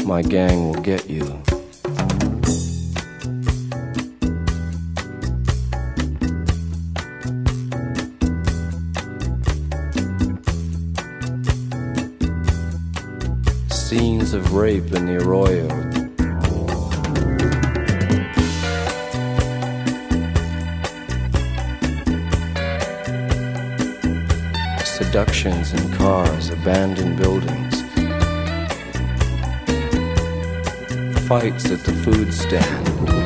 My gang will get you. Scenes of rape in the Arroyo. Seductions in cars, abandoned buildings. Fights at the food stand.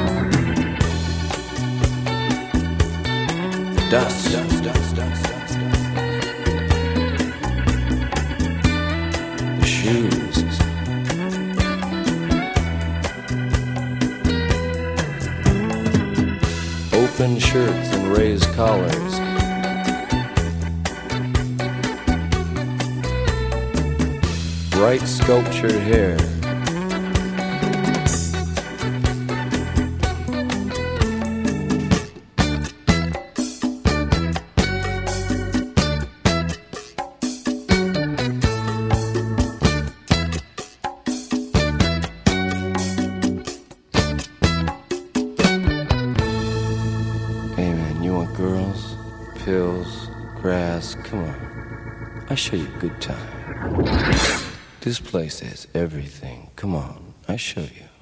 Dust. The shoes. Open shirts and raised collars. Bright sculptured hair. Girls, pills, grass, come on. I show you a good time. This place has everything. Come on, I show you.